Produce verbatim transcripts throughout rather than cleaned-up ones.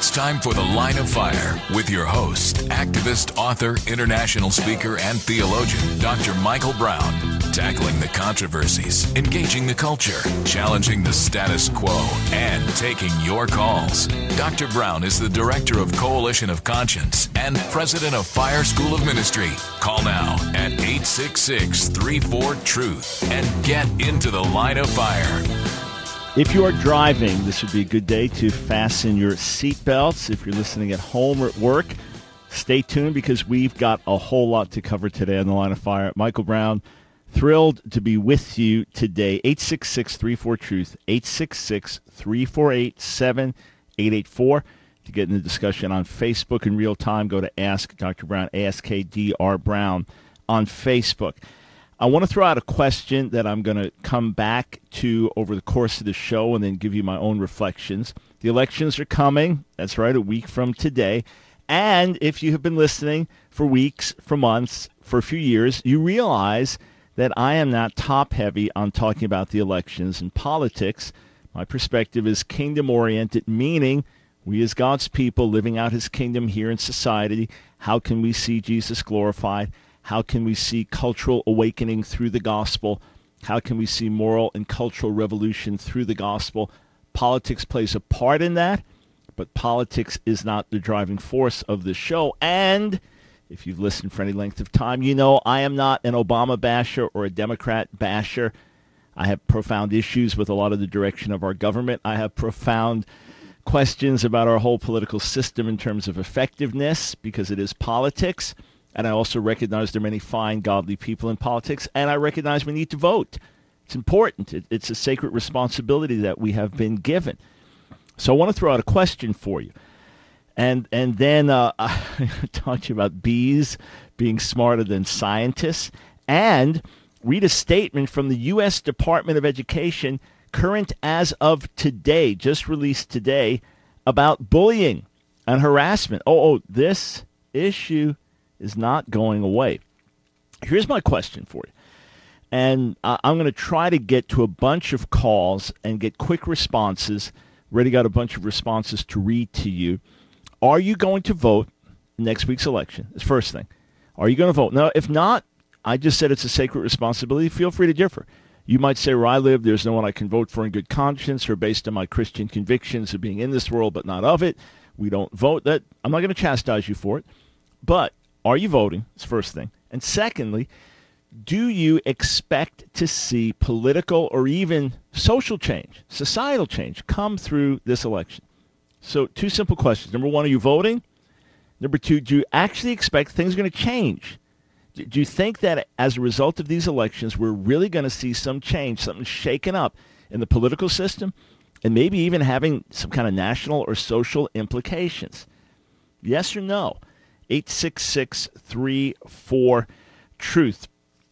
It's time for The Line of Fire with your host, activist, author, international speaker, and theologian, Doctor Michael Brown. Tackling the controversies, engaging the culture, challenging the status quo, and taking your calls. Doctor Brown is the director of Coalition of Conscience and president of Fire School of Ministry. Call now at eight six six, three four, truth and get into the line of fire. If you are driving, this would be a good day to fasten your seatbelts. If you're listening at home or at work, stay tuned because we've got a whole lot to cover today on the Line of Fire. Michael Brown, thrilled to be with you today. eight six six, three four, truth, eight six six, three four eight, seven eight eight four. To get in the discussion on Facebook in real time, go to Ask Doctor Brown, A S K D R Brown on Facebook. I want to throw out a question that I'm going to come back to over the course of the show and then give you my own reflections. The elections are coming. That's right, a week from today. And if you have been listening for weeks, for months, for a few years, you realize that I am not top-heavy on talking about the elections and politics. My perspective is kingdom-oriented, meaning we as God's people living out his kingdom here in society, how can we see Jesus glorified? How can we see cultural awakening through the gospel? How can we see moral and cultural revolution through the gospel? Politics plays a part in that, but politics is not the driving force of the show. And if you've listened for any length of time, you know I am not an Obama basher or a Democrat basher. I have profound issues with a lot of the direction of our government. I have profound questions about our whole political system in terms of effectiveness because it is politics. And I also recognize there are many fine, godly people in politics. And I recognize we need to vote. It's important. It, it's a sacred responsibility that we have been given. So I want to throw out a question for you. And and then uh, I talk to you about bees being smarter than scientists. And read a statement from the U S Department of Education, current as of today, just released today, about bullying and harassment. Oh, oh, this issue is not going away. Here's my question for you. And uh, I'm going to try to get to a bunch of calls and get quick responses. Already got a bunch of responses to read to you. Are you going to vote in next week's election? That's the first thing. Are you going to vote? Now, if not, I just said it's a sacred responsibility. Feel free to differ. You might say, where I live, there's no one I can vote for in good conscience or based on my Christian convictions of being in this world but not of it. We don't vote. That I'm not going to chastise you for it. But are you voting? That's the first thing. And secondly, do you expect to see political or even social change, societal change, come through this election? So two simple questions. Number one, are you voting? Number two, do you actually expect things are going to change? Do you think that as a result of these elections, we're really going to see some change, something shaken up in the political system, and maybe even having some kind of national or social implications? Yes or no? eight six six, three four, truth.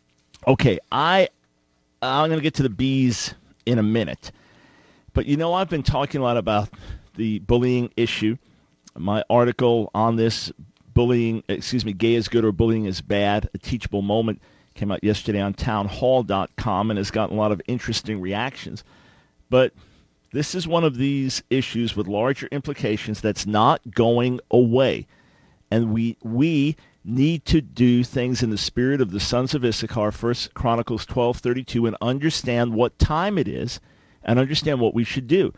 Okay, I, I'm going to get to the bees in a minute. But you know, I've been talking a lot about the bullying issue. My article on this, bullying, excuse me, gay is good or bullying is bad, a teachable moment, came out yesterday on townhall dot com and has gotten a lot of interesting reactions. But this is one of these issues with larger implications that's not going away. And we we need to do things in the spirit of the sons of Issachar, First Chronicles twelve thirty-two, and understand what time it is and understand what we should do.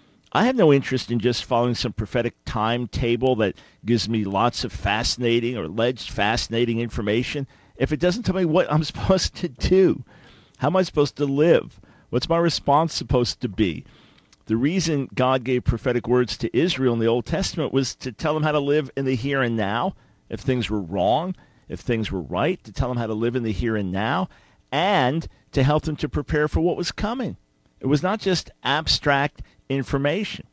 I have no interest in just following some prophetic timetable that gives me lots of fascinating or alleged fascinating information if it doesn't tell me what I'm supposed to do. How am I supposed to live? What's my response supposed to be? The reason God gave prophetic words to Israel in the Old Testament was to tell them how to live in the here and now, if things were wrong, if things were right, to tell them how to live in the here and now, and to help them to prepare for what was coming. It was not just abstract information.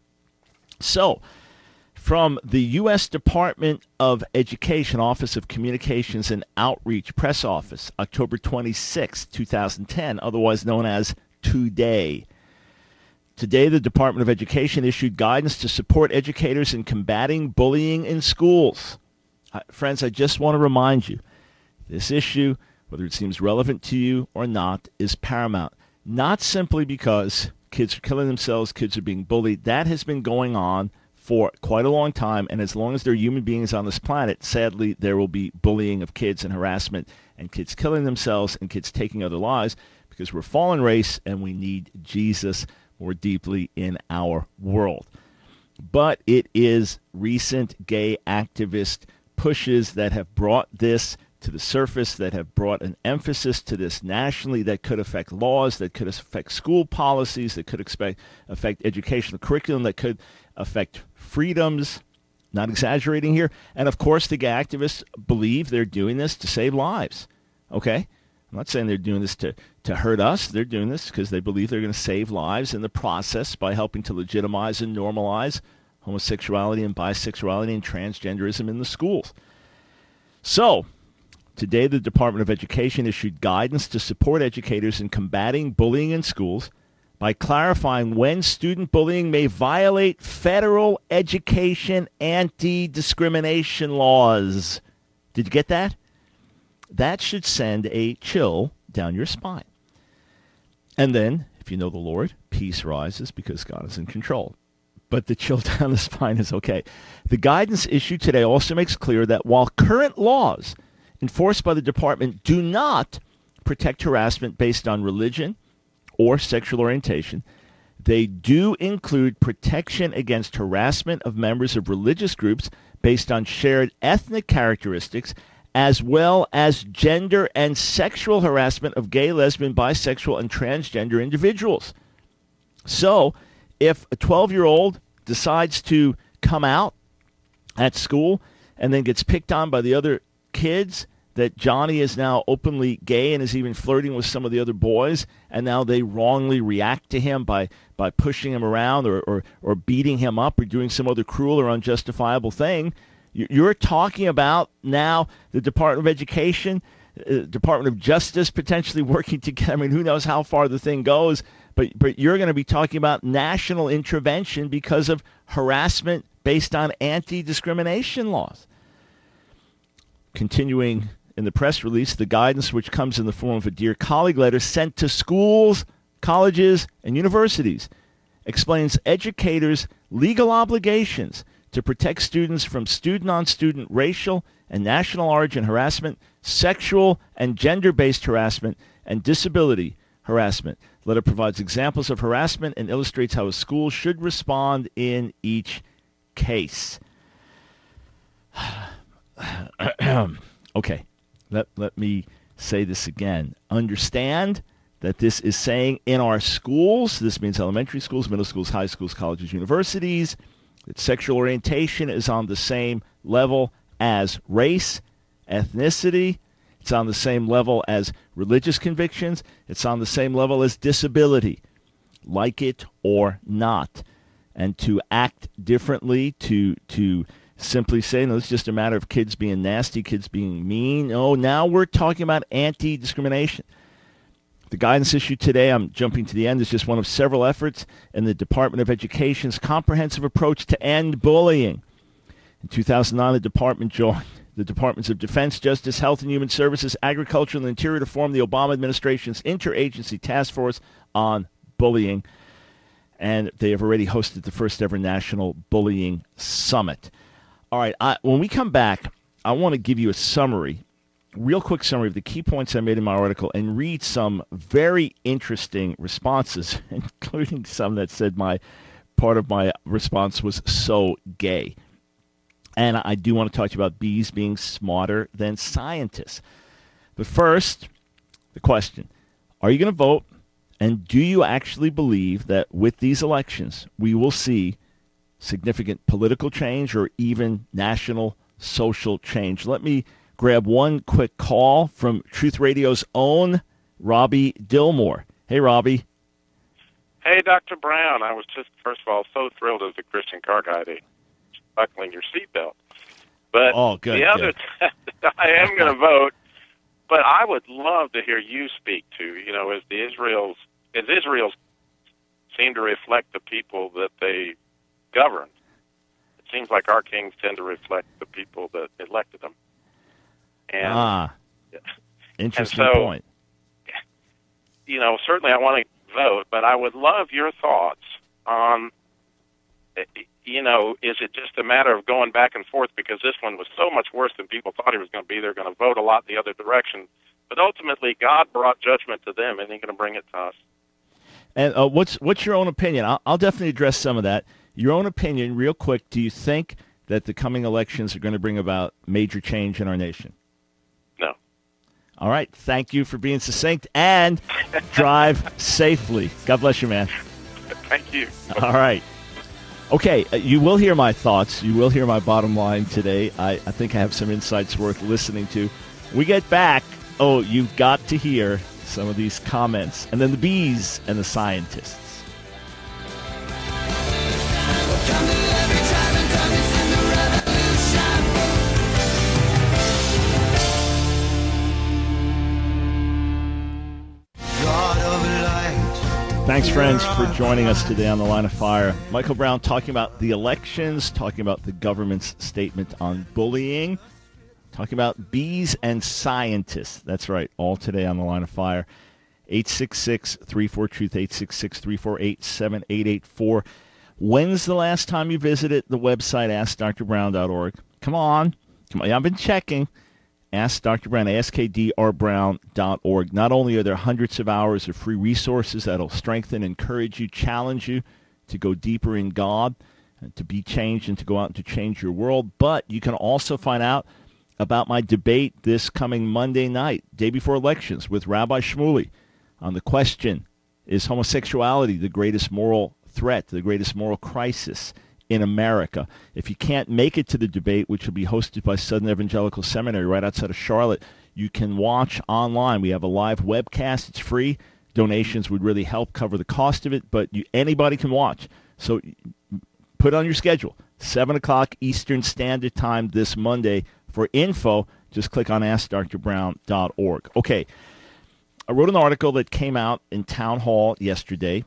So, from the U S Department of Education, Office of Communications and Outreach, Press Office, October twenty-sixth, two thousand ten, otherwise known as Today. Today, the Department of Education issued guidance to support educators in combating bullying in schools. Uh, friends, I just want to remind you, this issue, whether it seems relevant to you or not, is paramount. Not simply because kids are killing themselves, kids are being bullied. That has been going on for quite a long time, and as long as there are human beings on this planet, sadly, there will be bullying of kids and harassment and kids killing themselves and kids taking other lives because we're a fallen race and we need Jesus more deeply in our world. But it is recent gay activist pushes that have brought this to the surface, that have brought an emphasis to this nationally, that could affect laws, that could affect school policies, that could expect, affect educational curriculum, that could affect freedoms, not exaggerating here. And of course, the gay activists believe they're doing this to save lives. Okay? I'm not saying they're doing this to, to hurt us. They're doing this because they believe they're going to save lives in the process by helping to legitimize and normalize homosexuality and bisexuality and transgenderism in the schools. So, today, the Department of Education issued guidance to support educators in combating bullying in schools by clarifying when student bullying may violate federal education anti-discrimination laws. Did you get that? That should send a chill down your spine. And then, if you know the Lord, peace rises because God is in control. But the chill down the spine is okay. The guidance issued today also makes clear that while current laws enforced by the department do not protect harassment based on religion or sexual orientation, they do include protection against harassment of members of religious groups based on shared ethnic characteristics, as well as gender and sexual harassment of gay, lesbian, bisexual, and transgender individuals. So, if a twelve-year-old decides to come out at school and then gets picked on by the other kids, that Johnny is now openly gay and is even flirting with some of the other boys, and now they wrongly react to him by, by pushing him around or, or, or beating him up or doing some other cruel or unjustifiable thing, you're talking about now the Department of Education, uh, Department of Justice potentially working together. I mean, who knows how far the thing goes, but, but you're going to be talking about national intervention because of harassment based on anti-discrimination laws. Continuing in the press release, the guidance, which comes in the form of a Dear Colleague letter sent to schools, colleges, and universities, explains educators' legal obligations to protect students from student-on-student racial and national origin harassment, sexual and gender-based harassment, and disability harassment. The letter provides examples of harassment and illustrates how a school should respond in each case. Okay, let, let me say this again. Understand that this is saying in our schools, this means elementary schools, middle schools, high schools, colleges, universities, that sexual orientation is on the same level as race, ethnicity. It's on the same level as religious convictions. It's on the same level as disability, like it or not. And to act differently, to to simply say, no, it's just a matter of kids being nasty, kids being mean. Oh, now we're talking about anti-discrimination. The guidance issued today, I'm jumping to the end, is just one of several efforts in the Department of Education's comprehensive approach to end bullying. In two thousand nine, the department joined the Departments of Defense, Justice, Health and Human Services, Agriculture, and the Interior to form the Obama administration's Interagency Task Force on Bullying. And they have already hosted the first ever National Bullying Summit. All right, I, when we come back, I want to give you a summary, real quick summary of the key points I made in my article and read some very interesting responses, including some that said my part of my response was so gay. And I do want to talk to you about bees being smarter than scientists. But first, the question, are you going to vote? And do you actually believe that with these elections, we will see significant political change or even national social change? Let me grab one quick call from Truth Radio's own Robbie Dillmore. Hey, Robbie. Hey, Doctor Brown. I was just, first of all, so thrilled as a Christian car guy to buckling your seatbelt. But oh, good, the other, good. I am going to vote, but I would love to hear you speak to, you know, as the Israel's, as Israel's seem to reflect the people that they govern. It seems like our kings tend to reflect the people that elected them. And, ah, interesting and so, point. You know, certainly I want to vote, but I would love your thoughts on, you know, is it just a matter of going back and forth because this one was so much worse than people thought he was going to be? They're going to vote a lot the other direction. But ultimately, God brought judgment to them, and He's going to bring it to us. And uh, what's what's your own opinion? I'll, I'll definitely address some of that. Your own opinion, real quick. Do you think that the coming elections are going to bring about major change in our nation? No. All right. Thank you for being succinct, and drive safely. God bless you, man. Thank you. All right. Okay, uh, you will hear my thoughts. You will hear my bottom line today. I, I think I have some insights worth listening to. We get back. Oh, you've got to hear some of these comments. And then the bees and the scientists. Thanks, friends, for joining us today on The Line of Fire. Michael Brown talking about the elections, talking about the government's statement on bullying, talking about bees and scientists. That's right, all today on The Line of Fire. eight six six, three four, truth, eight six six, three four eight, seven eight eight four. When's the last time you visited the website ask dr brown dot org? Come on. Come on. I've been checking. Ask Doctor Brown, ask d r brown dot org. Not only are there hundreds of hours of free resources that'll strengthen, encourage you, challenge you to go deeper in God, to be changed and to go out and to change your world, but you can also find out about my debate this coming Monday night, day before elections, with Rabbi Shmuley on the question, is homosexuality the greatest moral threat, the greatest moral crisis in America? If you can't make it to the debate, which will be hosted by Southern Evangelical Seminary right outside of Charlotte, you can watch online. We have a live webcast. It's free. Donations would really help cover the cost of it, but you, anybody can watch. So put it on your schedule. seven o'clock Eastern Standard Time this Monday. For info, just click on ask dr brown dot org. Okay, I wrote an article that came out in Town Hall yesterday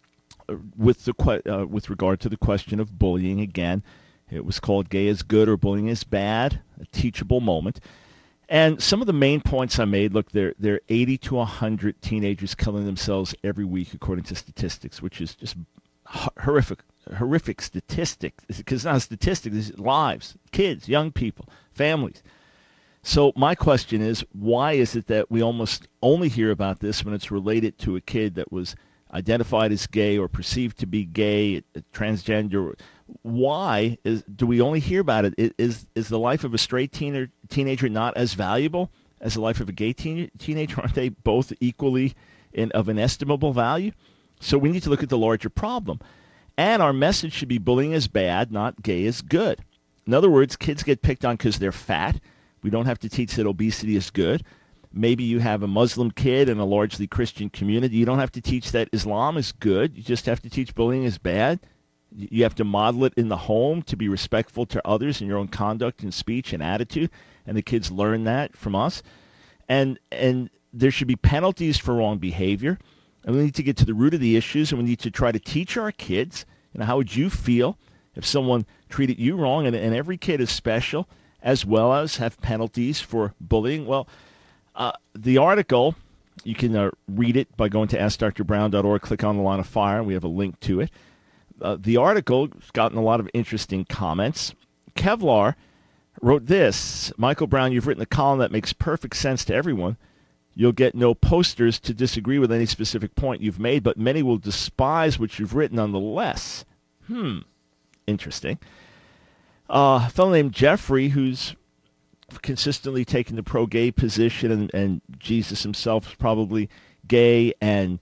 with the uh, with regard to the question of bullying again. It was called Gay is Good or Bullying is Bad, a teachable moment. And some of the main points I made, look, there, there are eighty to one hundred teenagers killing themselves every week, according to statistics, which is just horrific, horrific statistic. Because it's not a statistic, it's lives, kids, young people, families. So my question is, why is it that we almost only hear about this when it's related to a kid that was identified as gay or perceived to be gay, transgender? Why is do we only hear about it? Is is the life of a straight teener, teenager not as valuable as the life of a gay teen, teenager? Aren't they both equally in, of inestimable value? So we need to look at the larger problem. And our message should be bullying is bad, not gay is good. In other words, kids get picked on because they're fat. We don't have to teach that obesity is good. Maybe you have a Muslim kid in a largely Christian community. You don't have to teach that Islam is good. You just have to teach bullying is bad. You have to model it in the home to be respectful to others in your own conduct and speech and attitude. And the kids learn that from us. And and there should be penalties for wrong behavior. And we need to get to the root of the issues, and we need to try to teach our kids, you know, how would you feel if someone treated you wrong? And, and every kid is special, as well as have penalties for bullying. Well, uh, the article, you can uh, read it by going to ask dr brown dot org, click on the Line of Fire, and we have a link to it. Uh, the article has gotten a lot of interesting comments. Kevlar wrote this: Michael Brown, you've written a column that makes perfect sense to everyone. You'll get no posters to disagree with any specific point you've made, but many will despise what you've written nonetheless. Hmm, interesting. Uh, a fellow named Jeffrey, who's consistently taken the pro-gay position, and, and Jesus himself is probably gay, and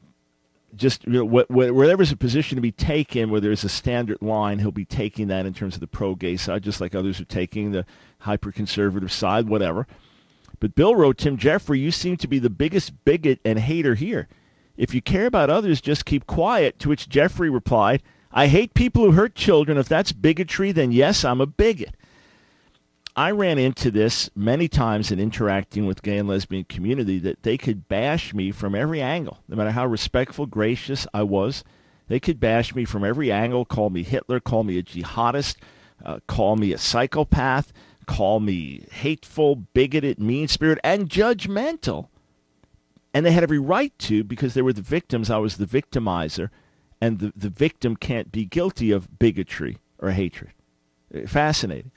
just, you know, wh- wh- where there's a position to be taken, where there's a standard line, he'll be taking that in terms of the pro-gay side, just like others are taking the hyper-conservative side, whatever. But Bill wrote, Tim Jeffrey, you seem to be the biggest bigot and hater here. If you care about others, just keep quiet. To which Jeffrey replied, I hate people who hurt children. If that's bigotry, then yes, I'm a bigot. I ran into this many times in interacting with gay and lesbian community, that they could bash me from every angle. No matter how respectful, gracious I was, they could bash me from every angle, call me Hitler, call me a jihadist, uh, call me a psychopath, call me hateful, bigoted, mean-spirited, and judgmental. And they had every right to, because they were the victims. I was the victimizer, and the, the victim can't be guilty of bigotry or hatred. Fascinating.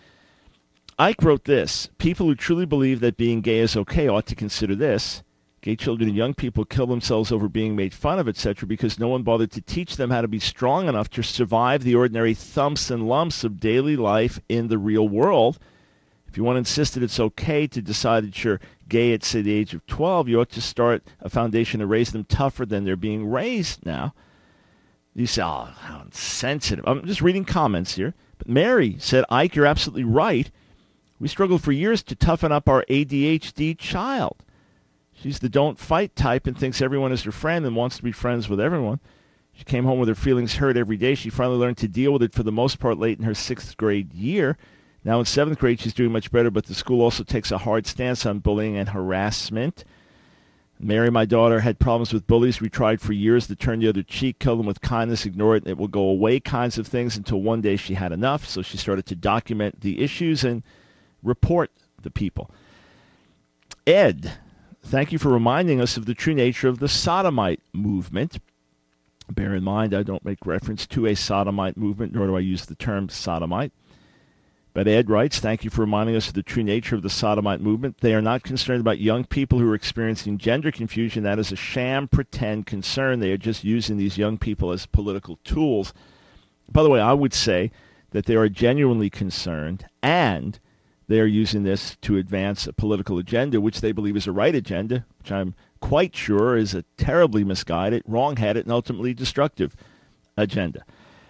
Ike wrote this: people who truly believe that being gay is okay ought to consider this. Gay children and young people kill themselves over being made fun of, et cetera, because no one bothered to teach them how to be strong enough to survive the ordinary thumps and lumps of daily life in the real world. If you want to insist that it's okay to decide that you're gay at, say, the age of twelve, you ought to start a foundation to raise them tougher than they're being raised now. You say, oh, how insensitive. I'm just reading comments here. But Mary said, Ike, you're absolutely right. We struggled for years to toughen up our A D H D child. She's the don't fight type and thinks everyone is her friend and wants to be friends with everyone. She came home with her feelings hurt every day. She finally learned to deal with it for the most part late in her sixth grade year. Now in seventh grade, she's doing much better, but the school also takes a hard stance on bullying and harassment. Mary, my daughter, had problems with bullies. We tried for years to turn the other cheek, kill them with kindness, ignore it, and it will go away kinds of things until one day she had enough. So she started to document the issues and report the people. Ed, thank you for reminding us of the true nature of the sodomite movement. Bear in mind, I don't make reference to a sodomite movement, nor do I use the term sodomite. But Ed writes, thank you for reminding us of the true nature of the sodomite movement. They are not concerned about young people who are experiencing gender confusion. That is a sham, pretend concern. They are just using these young people as political tools. By the way, I would say that they are genuinely concerned, and they are using this to advance a political agenda, which they believe is a right agenda, which I'm quite sure is a terribly misguided, wrong-headed, and ultimately destructive agenda.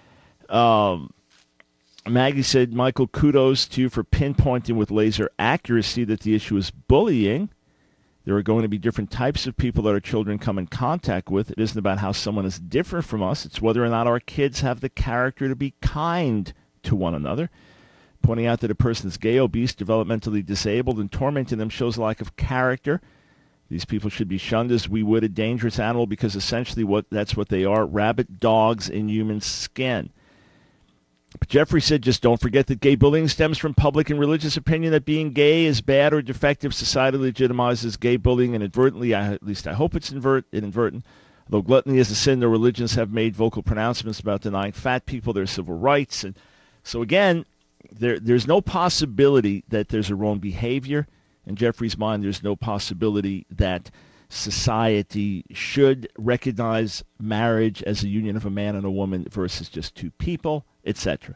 Um, Maggie said, Michael, kudos to you for pinpointing with laser accuracy that the issue is bullying. There are going to be different types of people that our children come in contact with. It isn't about how someone is different from us. It's whether or not our kids have the character to be kind to one another. Pointing out that a person is gay, obese, developmentally disabled, and tormenting them shows a lack of character. These people should be shunned as we would a dangerous animal because essentially what that's what they are, rabid dogs in human skin. But Jeffrey said, just don't forget that gay bullying stems from public and religious opinion that being gay is bad or defective. Society legitimizes gay bullying inadvertently. I, at least I hope it's invert, inadvertent. Though gluttony is a sin, the religions have made vocal pronouncements about denying fat people their civil rights. And so again, there there's no possibility that there's a wrong behavior. In Jeffrey's mind, there's no possibility that society should recognize marriage as a union of a man and a woman versus just two people, et cetera.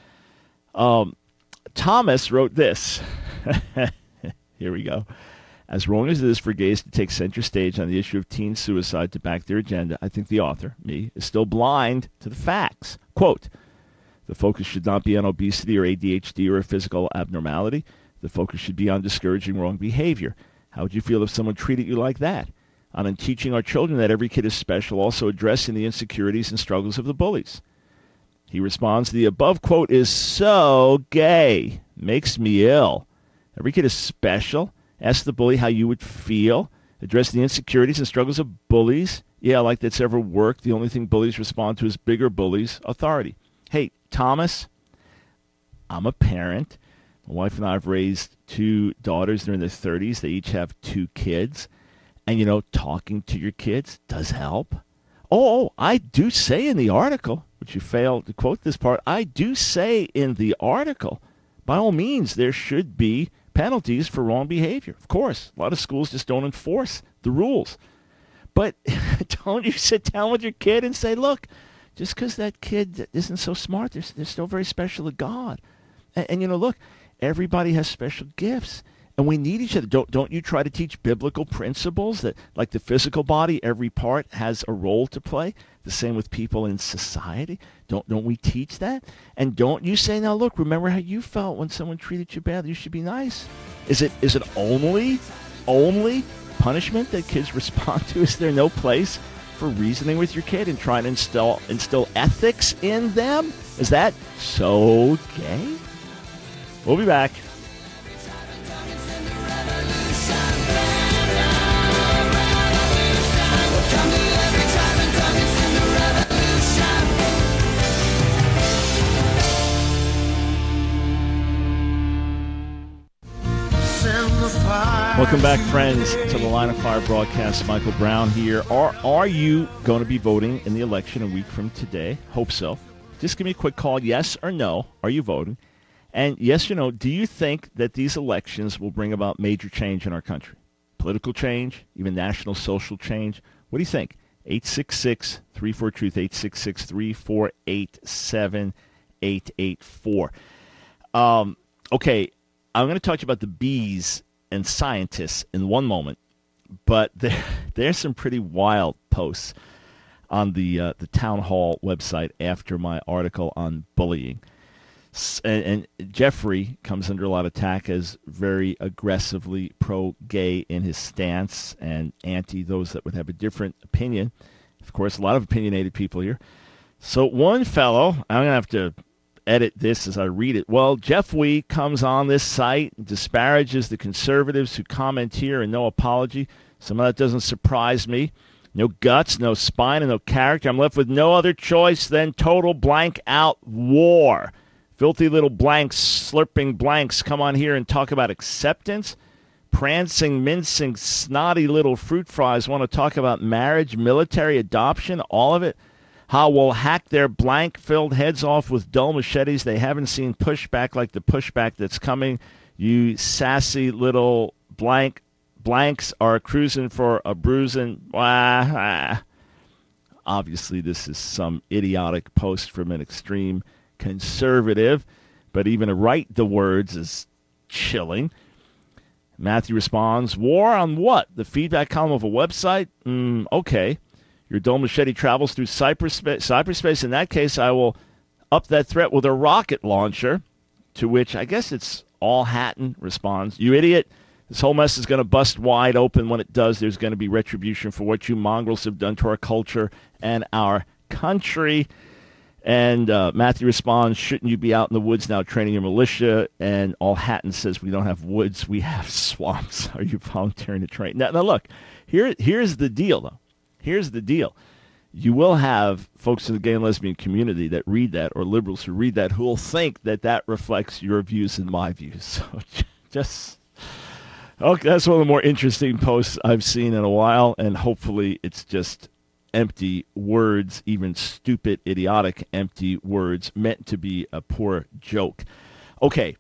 Um, Thomas wrote this. Here we go. As wrong as it is for gays to take center stage on the issue of teen suicide to back their agenda, I think the author, me, is still blind to the facts. Quote, the focus should not be on obesity or A D H D or a physical abnormality. The focus should be on discouraging wrong behavior. How would you feel if someone treated you like that? On in teaching our children that every kid is special, also addressing the insecurities and struggles of the bullies. He responds, the above quote is so gay. Makes me ill. Every kid is special. Ask the bully how you would feel. Address the insecurities and struggles of bullies. Yeah, like that's ever worked. The only thing bullies respond to is bigger bullies' authority. Hey, Thomas, I'm a parent. My wife and I have raised two daughters. They're in their thirties. They each have two kids. And, you know, talking to your kids does help. Oh, I do say in the article, which you failed to quote this part, I do say in the article, by all means, there should be penalties for wrong behavior. Of course, a lot of schools just don't enforce the rules. But don't you sit down with your kid and say, look, just because that kid isn't so smart, they're, they're still very special to God. And, and, you know, look, everybody has special gifts, and we need each other. Don't don't you try to teach biblical principles that, like the physical body, every part has a role to play? The same with people in society. Don't don't we teach that? And don't you say, now look, remember how you felt when someone treated you badly. You should be nice. Is it is it only only punishment that kids respond to? Is there no place for reasoning with your kid and trying to instill instill ethics in them? Is that so gay? We'll be back. Welcome back, friends, to the Line of Fire broadcast. Michael Brown here. Are are you going to be voting in the election a week from today? Hope so. Just give me a quick call, yes or no. Are you voting? And yes or no, do you think that these elections will bring about major change in our country? Political change, even national social change? What do you think? eight six six, three four, truth, eight six six, three four eight, seven eight eight four. Um, okay, I'm going to talk to you about the bees and scientists in one moment, but there, there's some pretty wild posts on the uh, the town hall website after my article on bullying. And, and Jeffrey comes under a lot of attack as very aggressively pro-gay in his stance and anti those that would have a different opinion. Of course, a lot of opinionated people here. So one fellow, I'm going to have to edit this as I read it. Well, Jeff Wee comes on this site and disparages the conservatives who comment here and no apology. Some of that doesn't surprise me. No guts, no spine, and no character. I'm left with no other choice than total blank out war. Filthy little blanks, slurping blanks, come on here and talk about acceptance. Prancing, mincing, snotty little fruit flies want to talk about marriage, military, adoption, all of it. How we'll hack their blank-filled heads off with dull machetes. They haven't seen pushback like the pushback that's coming. You sassy little blank blanks are cruising for a bruising. Wah, ah. Obviously, this is some idiotic post from an extreme conservative, but even to write the words is chilling. Matthew responds, war on what? The feedback column of a website? Mm, okay. Your dull machete travels through cyberspace. cyberspace. In that case, I will up that threat with a rocket launcher, to which I guess it's All Hatton responds, you idiot. This whole mess is going to bust wide open. When it does, there's going to be retribution for what you mongrels have done to our culture and our country. And uh, Matthew responds, shouldn't you be out in the woods now training your militia? And All Hatton says, we don't have woods, we have swamps. Are you volunteering to train? Now, now look, here, here's the deal, though. Here's the deal. You will have folks in the gay and lesbian community that read that, or liberals who read that, who will think that that reflects your views and my views. So just, okay, that's one of the more interesting posts I've seen in a while, and hopefully it's just empty words, even stupid, idiotic, empty words meant to be a poor joke. Okay,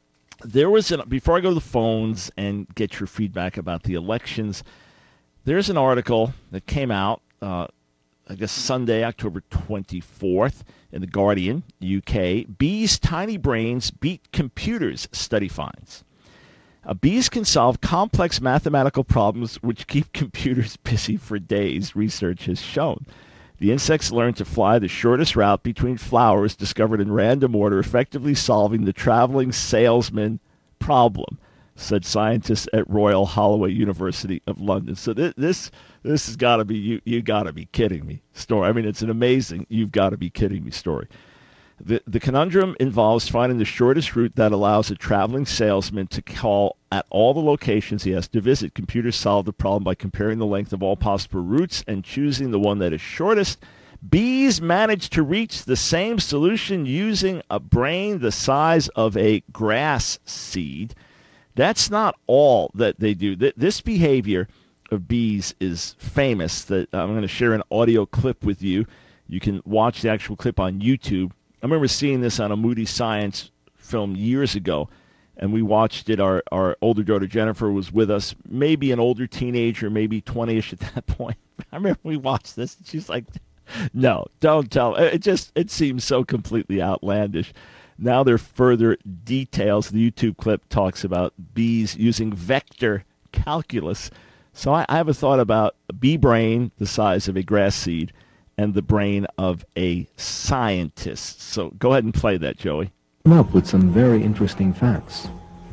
there was an, before I go to the phones and get your feedback about the elections, there's an article that came out, uh, I guess Sunday, October twenty-fourth, in The Guardian, U K. Bees' tiny brains beat computers, study finds. Uh, bees can solve complex mathematical problems which keep computers busy for days, research has shown. The insects learn to fly the shortest route between flowers discovered in random order, effectively solving the traveling salesman problem, said scientists at Royal Holloway University of London. So th- this this has got to be, you you got to be kidding me story. I mean, it's an amazing, you've got to be kidding me story. The, the conundrum involves finding the shortest route that allows a traveling salesman to call at all the locations he has to visit. Computers solve the problem by comparing the length of all possible routes and choosing the one that is shortest. Bees manage to reach the same solution using a brain the size of a grass seed. That's not all that they do. This behavior of bees is famous. That I'm going to share an audio clip with you. You can watch the actual clip on YouTube. I remember seeing this on a Moody Science film years ago, and we watched it. Our, our older daughter, Jennifer, was with us, maybe an older teenager, maybe twenty-ish at that point. I remember we watched this, and she's like, no, don't tell. It just, it seems so completely outlandish. Now there are further details. The YouTube clip talks about bees using vector calculus. So I, I have a thought about a bee brain the size of a grass seed and the brain of a scientist. So go ahead and play that, Joey. Come up with some very interesting facts.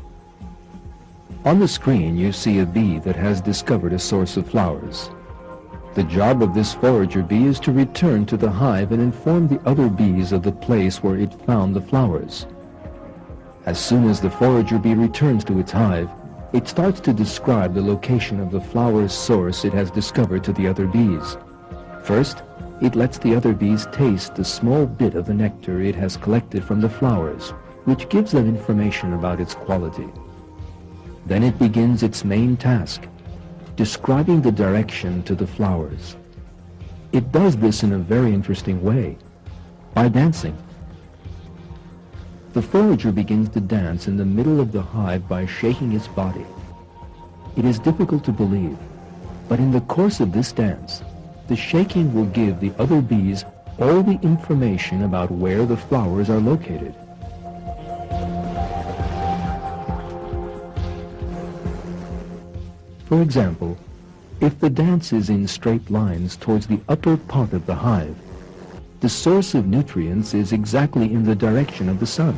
On the screen, you see a bee that has discovered a source of flowers. The job of this forager bee is to return to the hive and inform the other bees of the place where it found the flowers. As soon as the forager bee returns to its hive, it starts to describe the location of the flower's source it has discovered to the other bees. First, it lets the other bees taste a small bit of the nectar it has collected from the flowers, which gives them information about its quality. Then it begins its main task, describing the direction to the flowers. It does this in a very interesting way. By dancing. The forager begins to dance in the middle of the hive by shaking its body. It is difficult to believe, but in the course of this dance, the shaking will give the other bees all the information about where the flowers are located. For example, if the dance is in straight lines towards the upper part of the hive, the source of nutrients is exactly in the direction of the sun.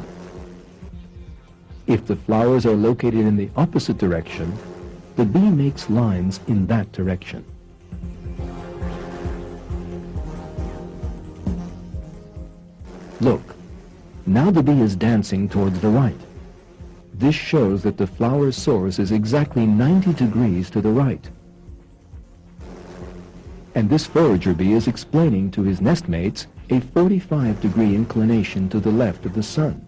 If the flowers are located in the opposite direction, the bee makes lines in that direction. Look, now the bee is dancing towards the right. This shows that the flower source is exactly ninety degrees to the right. And this forager bee is explaining to his nestmates a forty-five degree inclination to the left of the sun.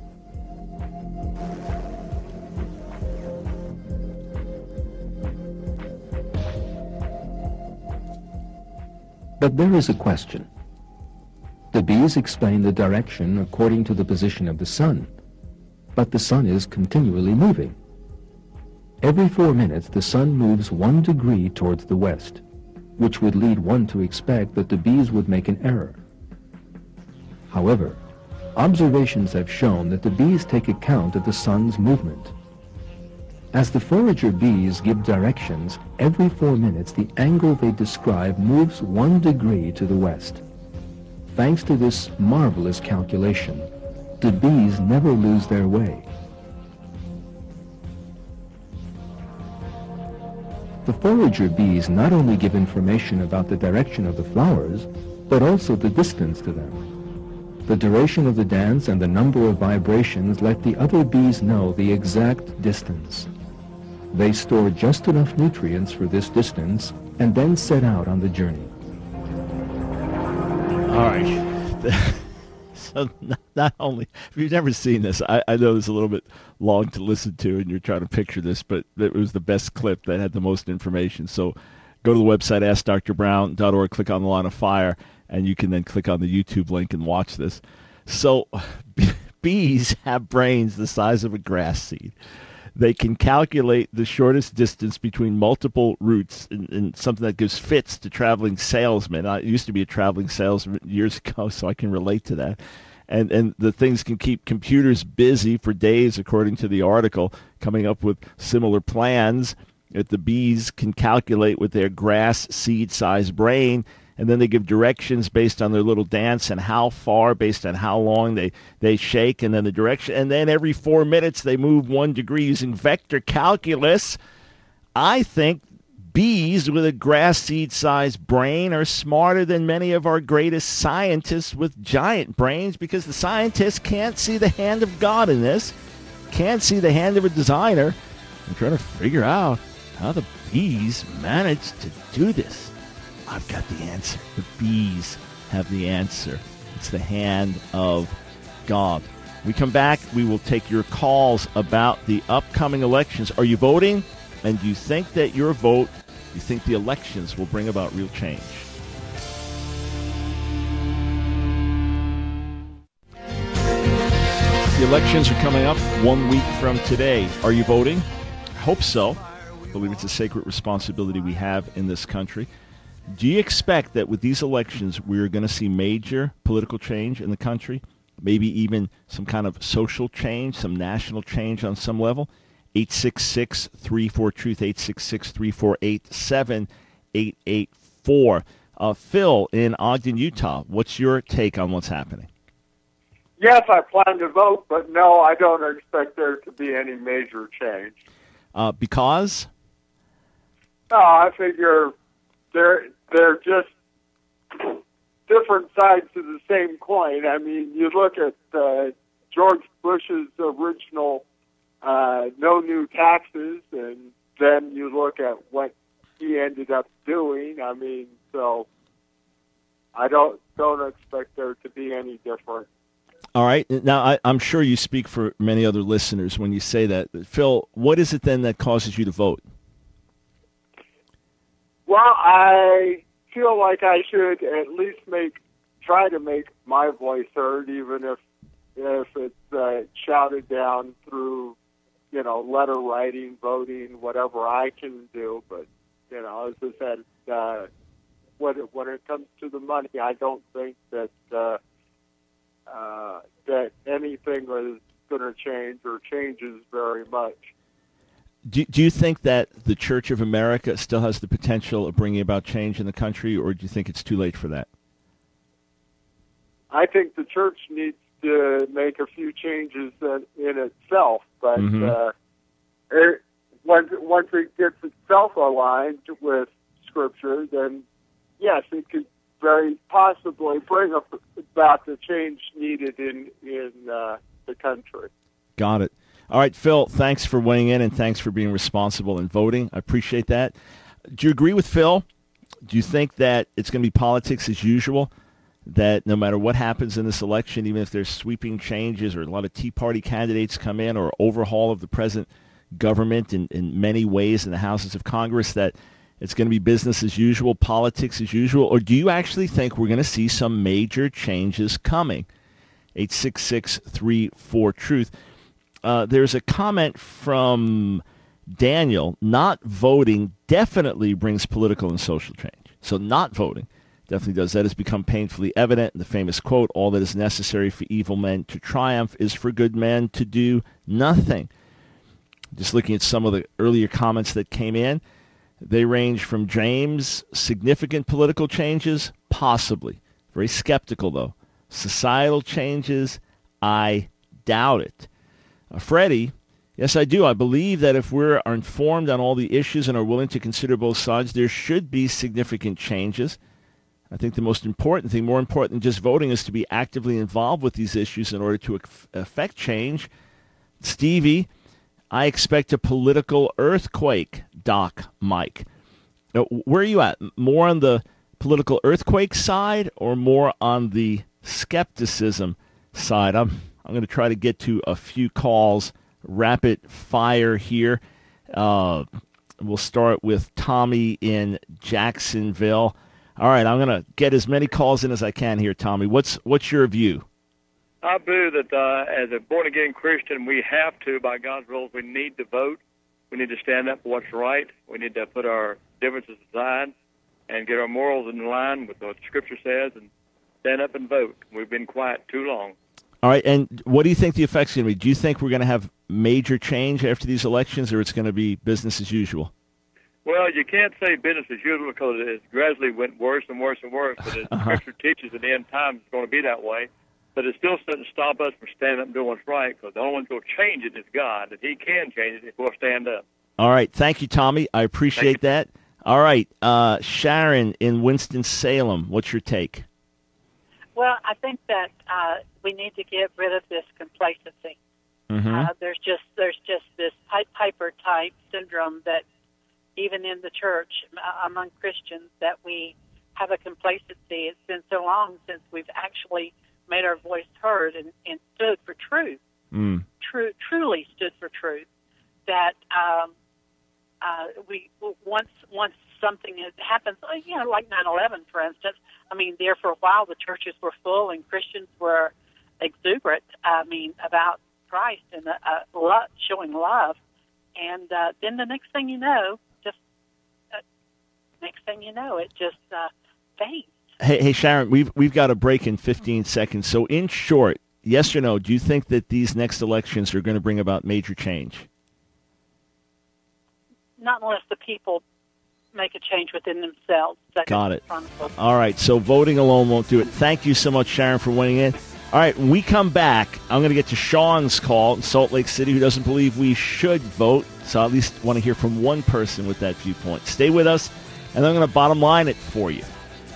But there is a question. The bees explain the direction according to the position of the sun, but the sun is continually moving. Every four minutes the sun moves one degree towards the west, which would lead one to expect that the bees would make an error. However, observations have shown that the bees take account of the sun's movement. As the forager bees give directions, every four minutes the angle they describe moves one degree to the west. Thanks to this marvelous calculation, the bees never lose their way. The forager bees not only give information about the direction of the flowers, but also the distance to them. The duration of the dance and the number of vibrations let the other bees know the exact distance. They store just enough nutrients for this distance and then set out on the journey. All right. So not, not only, if you've never seen this, I, I know it's a little bit long to listen to and you're trying to picture this, but it was the best clip that had the most information. So go to the website, ask dr brown dot org, click on the Line of Fire, and you can then click on the YouTube link and watch this. So bees have brains the size of a grass seed. They can calculate the shortest distance between multiple routes in, in something that gives fits to traveling salesmen. I used to be a traveling salesman years ago, so I can relate to that. And and the things can keep computers busy for days, according to the article, coming up with similar plans that the bees can calculate with their grass seed-sized brain. And then they give directions based on their little dance and how far, based on how long they, they shake, and then the direction. And then every four minutes they move one degree using vector calculus. I think bees with a grass seed-sized brain are smarter than many of our greatest scientists with giant brains, because the scientists can't see the hand of God in this, can't see the hand of a designer. I'm trying to figure out how the bees managed to do this. I've got the answer. The bees have the answer. It's the hand of God. When we come back, we will take your calls about the upcoming elections. Are you voting? And do you think that your vote, you think the elections will bring about real change? The elections are coming up one week from today. Are you voting? I hope so. I believe it's a sacred responsibility we have in this country. Do you expect that with these elections we're going to see major political change in the country? Maybe even some kind of social change, some national change on some level? eight six six, three four, truth, eight six six, three four eight, seven eight eight four. Uh, Phil in Ogden, Utah, what's your take on what's happening? Yes, I plan to vote, but no, I don't expect there to be any major change. Uh, because? No, I figure they're, they're just different sides of the same coin. I mean, you look at uh, George Bush's original uh, no new taxes, and then you look at what he ended up doing. I mean, so I don't don't expect there to be any difference. All right. Now, I, I'm sure you speak for many other listeners when you say that. Phil, what is it then that causes you to vote? Well, I feel like I should at least make try to make my voice heard, even if if it's uh, shouted down through, you know, letter writing, voting, whatever I can do. But, you know, as I said, uh, when it, when it comes to the money, I don't think that uh, uh, that anything is going to change or changes very much. Do, do you think that the Church of America still has the potential of bringing about change in the country, or do you think it's too late for that? I think the church needs to make a few changes in, in itself, but Mm-hmm. uh, it, once, once it gets itself aligned with Scripture, then yes, it could very possibly bring about the change needed in, in uh, the country. Got it. All right, Phil, thanks for weighing in, and thanks for being responsible in voting. I appreciate that. Do you agree with Phil? Do you think that it's going to be politics as usual, that no matter what happens in this election, even if there's sweeping changes or a lot of Tea Party candidates come in or overhaul of the present government in, in many ways in the houses of Congress, that it's going to be business as usual, politics as usual? Or do you actually think we're going to see some major changes coming? eight six six, three four, truth. Uh, there's a comment from Daniel: not voting definitely brings political and social change. So not voting definitely does. That has become painfully evident in the famous quote, all that is necessary for evil men to triumph is for good men to do nothing. Just looking at some of the earlier comments that came in, they range from James, significant political changes, possibly. Very skeptical, though. Societal changes, I doubt it. Uh, Freddie, yes, I do. I believe that if we're are informed on all the issues and are willing to consider both sides, there should be significant changes. I think the most important thing, more important than just voting, is to be actively involved with these issues in order to affect change. Stevie, I expect a political earthquake, Doc Mike. Now, where are you at? More on the political earthquake side or more on the skepticism side? I'm I'm going to try to get to a few calls, rapid fire here. Uh, we'll start with Tommy in Jacksonville. All right, I'm going to get as many calls in as I can here, Tommy. What's what's your view? I believe that uh, as a born-again Christian, we have to, by God's rules, we need to vote. We need to stand up for what's right. We need to put our differences aside and get our morals in line with what Scripture says and stand up and vote. We've been quiet too long. All right, and what do you think the effect's going to be? Do you think we're going to have major change after these elections, or it's going to be business as usual? Well, you can't say business as usual because it gradually went worse and worse and worse. But as uh-huh. Scripture teaches, at the end time, it's going to be that way. But it still doesn't stop us from standing up and doing what's right, because the only one who will change it is God, and He can change it if we'll stand up. All right. Thank you, Tommy. I appreciate that. All right. Uh, Sharon in Winston-Salem, what's your take? Well, I think that uh, we need to get rid of this complacency. Mm-hmm. Uh, there's just there's just this Pied Piper type syndrome that even in the church uh, among Christians, that we have a complacency. It's been so long since we've actually made our voice heard and, and stood for truth. Mm. True, truly stood for truth. That um, uh, we once once something happens, you know, like nine eleven, for instance. I mean, there for a while the churches were full and Christians were exuberant. I mean, about Christ and uh, love, showing love, and uh, then the next thing you know, just uh, next thing you know, it just uh, fades. Hey, hey, Sharon, we've we've got a break in fifteen seconds. So, in short, yes or no, do you think that these next elections are going to bring about major change? Not unless the people make a change within themselves. Second Got it. Chronicle. All right, so voting alone won't do it. Thank you so much, Sharon, for weighing in. All right, when we come back, I'm going to get to Sean's call in Salt Lake City, who doesn't believe we should vote. So I at least want to hear from one person with that viewpoint. Stay with us, and I'm going to bottom line it for you.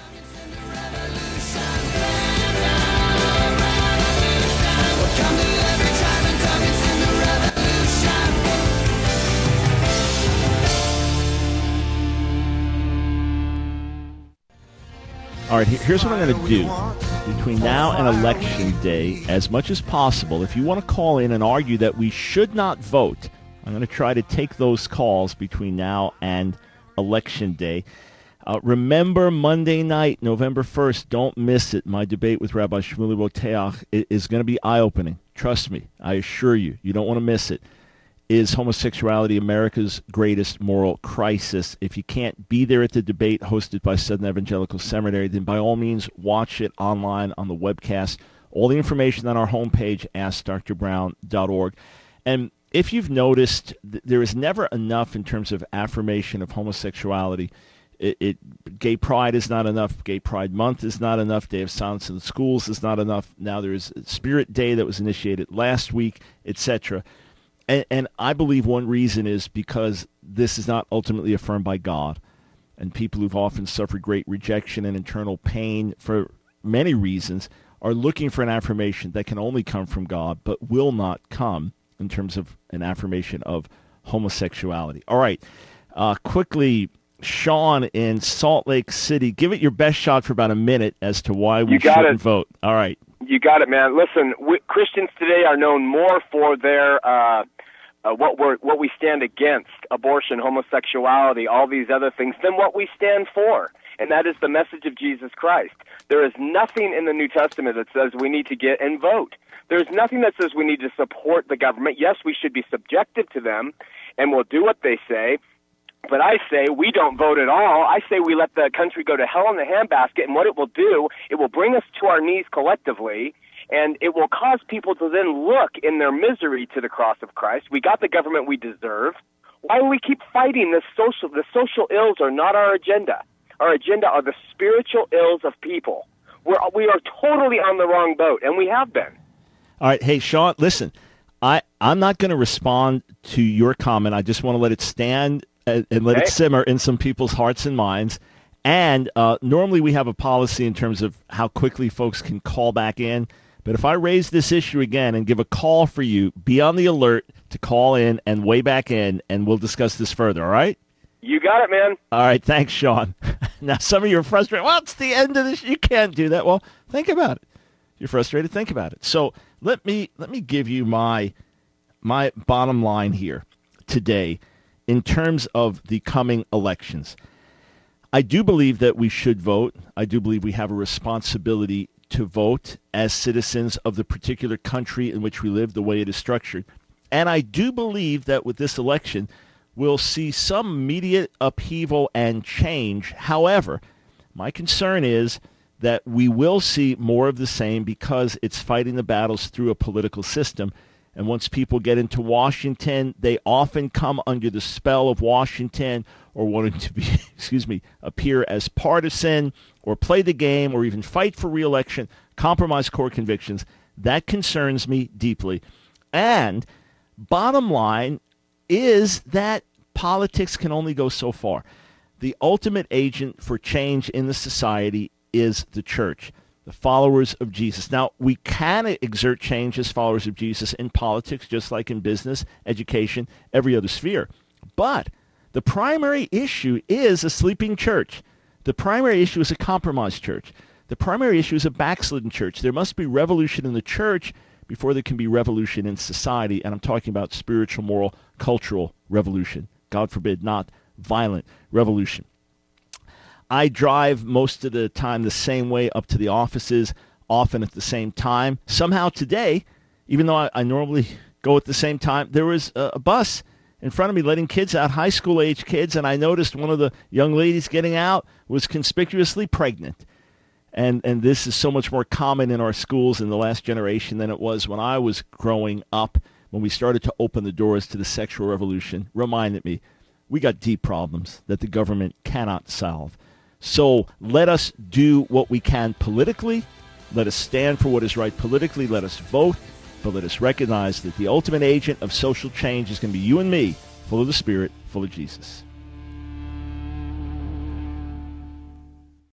All right, here's what I'm going to do. Between now and Election Day, as much as possible, if you want to call in and argue that we should not vote, I'm going to try to take those calls between now and Election Day. Uh, remember Monday night, November first. Don't miss it. My debate with Rabbi Shmuley Boteach is going to be eye-opening. Trust me. I assure you. You don't want to miss it. Is homosexuality America's greatest moral crisis? If you can't be there at the debate hosted by Southern Evangelical Seminary, then by all means watch it online on the webcast. All the information on our homepage, ask dr brown dot org. And if you've noticed, th- there is never enough in terms of affirmation of homosexuality. It, it Gay Pride is not enough. Gay Pride Month is not enough. Day of Silence in the Schools is not enough. Now there is Spirit Day that was initiated last week, et cetera. And, and I believe one reason is because this is not ultimately affirmed by God. And people who've often suffered great rejection and internal pain for many reasons are looking for an affirmation that can only come from God, but will not come in terms of an affirmation of homosexuality. All right. Uh, quickly, Sean in Salt Lake City, give it your best shot for about a minute as to why we shouldn't it. vote. All right. You got it, man. Listen, we, Christians today are known more for their uh, uh, what we're what we stand against, abortion, homosexuality, all these other things, than what we stand for, and that is the message of Jesus Christ. There is nothing in the New Testament that says we need to get and vote. There's nothing that says we need to support the government. Yes, we should be subjective to them, and we'll do what they say. But I say we don't vote at all. I say we let the country go to hell in the handbasket, and what it will do, it will bring us to our knees collectively, and it will cause people to then look in their misery to the cross of Christ. We got the government we deserve. Why do we keep fighting this social? The social ills are not our agenda. Our agenda are the spiritual ills of people. We're, we are totally on the wrong boat, and we have been. All right. Hey, Sean, listen, I, I'm not going to respond to your comment. I just want to let it stand and, and let okay. it simmer in some people's hearts and minds. And uh, normally we have a policy in terms of how quickly folks can call back in. But if I raise this issue again and give a call for you, be on the alert to call in and weigh back in, and we'll discuss this further, all right? You got it, man. All right, thanks, Sean. Now, some of you are frustrated. Well, it's the end of this. You can't do that. Well, think about it. You're frustrated. Think about it. So let me let me give you my my bottom line here today in terms of the coming elections. I do believe that we should vote. I do believe we have a responsibility to vote as citizens of the particular country in which we live, the way it is structured. And I do believe that with this election, we'll see some immediate upheaval and change. However, my concern is that we will see more of the same because it's fighting the battles through a political system. And once people get into Washington, they often come under the spell of Washington or wanting to be, excuse me, appear as partisan or play the game or even fight for re-election, compromise core convictions. That concerns me deeply. And bottom line is that politics can only go so far. The ultimate agent for change in the society is the church, the followers of Jesus. Now, we can exert change as followers of Jesus in politics, just like in business, education, every other sphere. But the primary issue is a sleeping church. The primary issue is a compromised church. The primary issue is a backslidden church. There must be revolution in the church before there can be revolution in society. And I'm talking about spiritual, moral, cultural revolution. God forbid, not violent revolution. I drive most of the time the same way up to the offices, often at the same time. Somehow today, even though I, I normally go at the same time, there was a, a bus in front of me letting kids out, high school age kids, and I noticed one of the young ladies getting out was conspicuously pregnant. And and this is so much more common in our schools in the last generation than it was when I was growing up, when we started to open the doors to the sexual revolution. Reminded me, we got deep problems that the government cannot solve. So let us do what we can politically. Let us stand for what is right politically. Let us vote. But let us recognize that the ultimate agent of social change is going to be you and me, full of the Spirit, full of Jesus.